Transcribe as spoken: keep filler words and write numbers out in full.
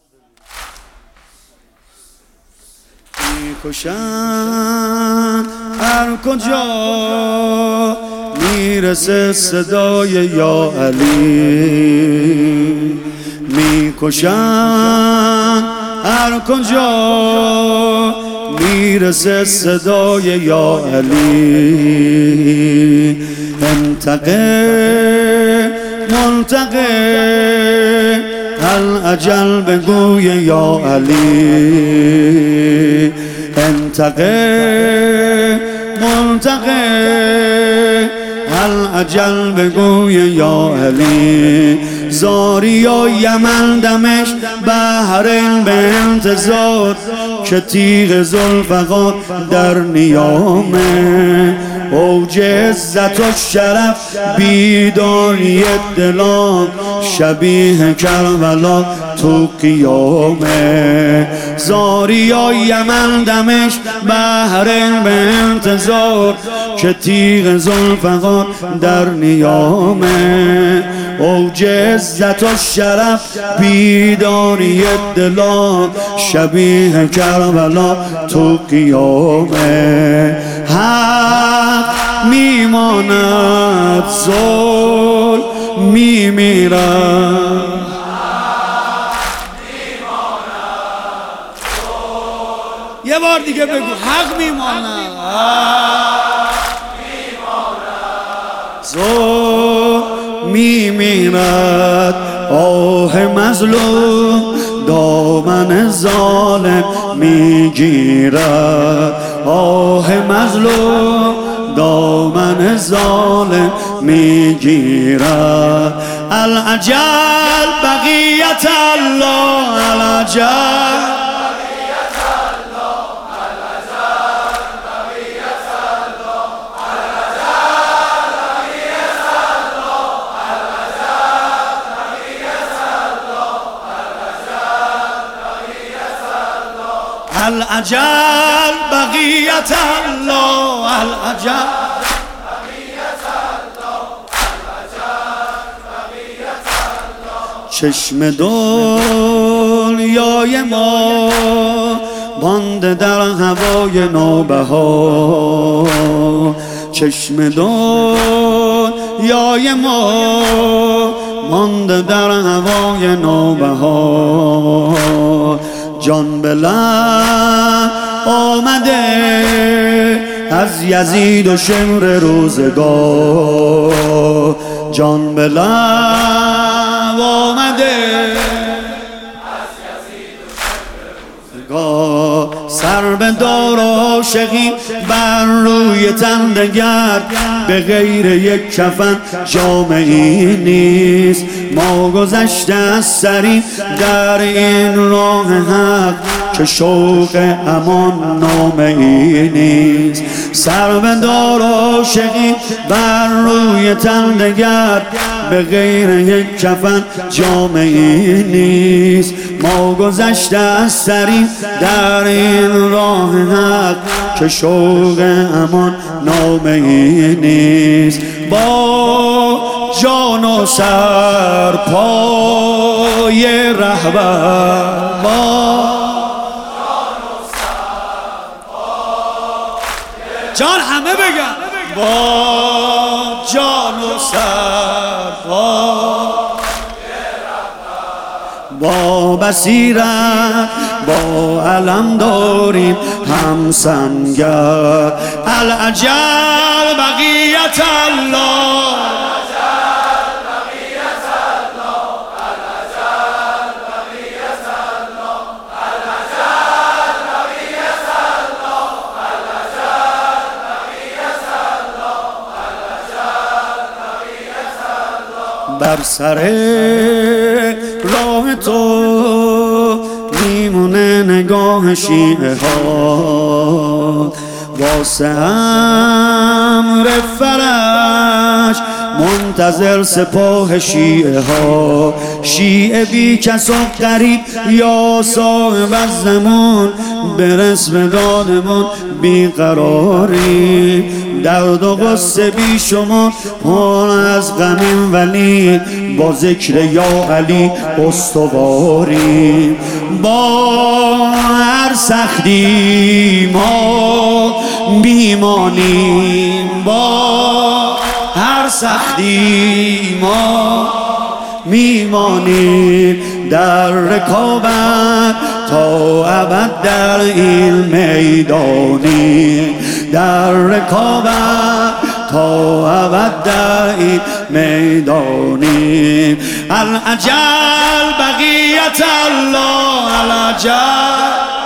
میکشن هر کجا میرسه صدای یا علی، میکشن هر کجا میرسه صدای یا علی. انتقه منتقه الاجل بگوی یا علی، انتقه منتقه الاجل بگوی یا علی. زاری و یمن دمش بحرین به انتظار، که تیغ ذوالفقار در نیامه. اوج عزت و شرف بیداری دلان، شبیه کربلا تو قیامه. زاری و یمن دمش بحرین به انتظار، که تیغ ذوالفقار در نیامه. اوج عزت و شرف بیداری دلان، شبیه کربلا تو قیامه. حق میماند ظلم میمیرد، یه بار دیگه بگو حق میماند ظلم میمیرد. آه مظلوم دامن ظالم میگیرد، آه مظلوم دامن ظالم میگیرد. الاجل بقیت الله، الاجل الاجل بقیت الله، الاجل بقیت الله، الاجل بقیت الله. چشم دنیای ما مانده در هوای نوبهار، چشم دنیای ما مانده در هوای نوبهار. جان به لب آمده از یزید و شمر روزگار، جان به لب آمده از یزید و شمر روزگار. سر به دار عاشقی بر روی تن دگر، به غیر یک کفن جامعی نیست. ما گذشته از سری در این راه حق، که شوق امان نامه‌ای نیست. سر به دار عاشقی بر روی تن دگر، به غیر یک کفن جامعی نیست. ما گذشته از سری در این راه حق، که شوق امان نامه‌ای نیست. با جان و سر پای رهبر، با جان همه بگن، با جان و سر پای رهبر، با بصیرت با علم داریم هم سنگر. الاجل بقیت الله، بر سر راه تو میمونه نگاه شیعه ها، واسه امر فرج منتظر سپاه شیعه ها. شیعه بی کس و غریب یا صاحب از زمان، برس به دادمون بیقراری. درد و غصه بی شما پر از غمیم، ولی با ذکر یا علی استواری. با هر سختی ما میمانیم، با هر سختی ما میمانیم، در رکابت تا ابد در این میدانیم، در رکابت تا ابد در این میدانیم. الاجل بقیت الله، الاجل